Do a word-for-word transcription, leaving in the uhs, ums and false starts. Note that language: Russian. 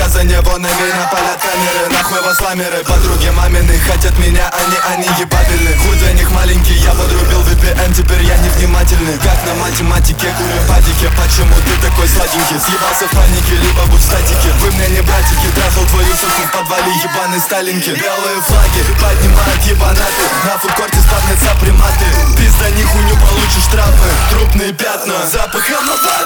за него навеяно полят камеры. Нахуй вас ламеры, подруги мамины хотят меня, они, они ебабельны. Хуй для них маленький, я подрубил ви пи эн, теперь я невнимательный. Как на математике, курю падики. Почему ты такой сладенький? Съебался в панике, либо будь в статике. Вы мне не братики, трахал твою суку в подвале ебаной Сталинки. Белые флаги поднимают ебанаты, на фудкорте спавнятся приматы. Пизда, нихуй не получишь штрафы, трупные пятна, запах говнота.